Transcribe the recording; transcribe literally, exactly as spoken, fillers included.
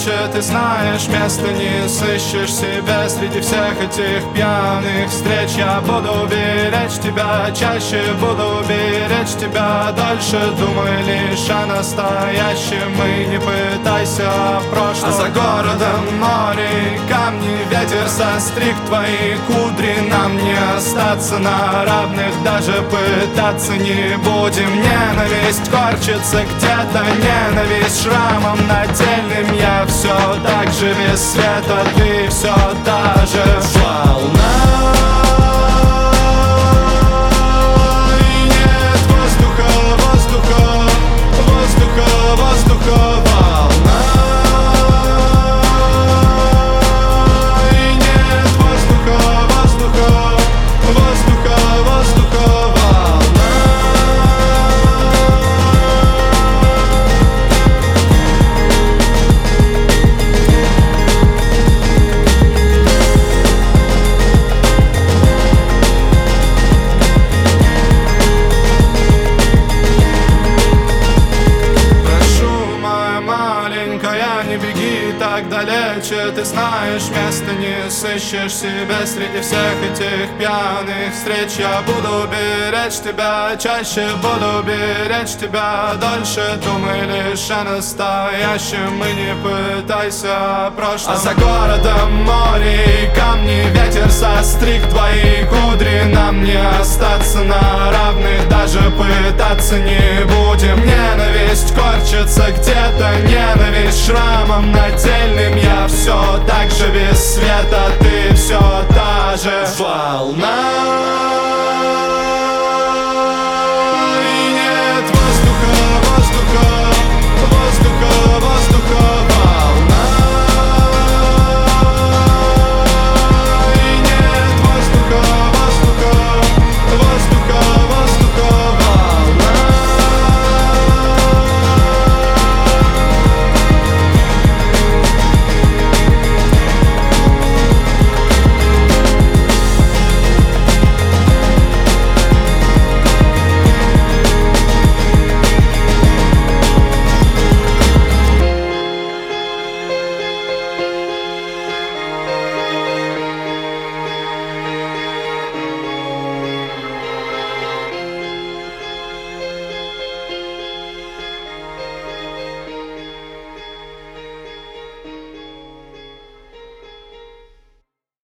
далече, ты знаешь, места не сыщешь себе среди всех этих пьяных встреч. Я буду беречь тебя, чаще буду беречь тебя дольше. Думай лишь о настоящем и не пытайся в прошлом. А за городом море, камни, ветер состриг твои кудри. Нам не остаться на равных, даже пытаться не будем. Ненависть корчится где-то, ненависть шрамом нательным. Я все так же без света, ты все та же волна. И нет воздуха, воздуха, воздуха, воздуха, волна. И нет воздуха, воздуха, воздуха, воздуха, волна. Не беги так далече, ты знаешь, места не сыщешь себе среди всех этих пьяных встреч. Я буду беречь тебя, чаще буду беречь тебя дольше. Думай лишь о настоящем и не пытайся о прошлом. А за городом море и камни, ветер состриг твои кудри. Нам не остаться на равных, даже пытаться не будем. Ненависть корчится где-то, ненависть шрамом нательным. Я все так же без света, ты все та же волна.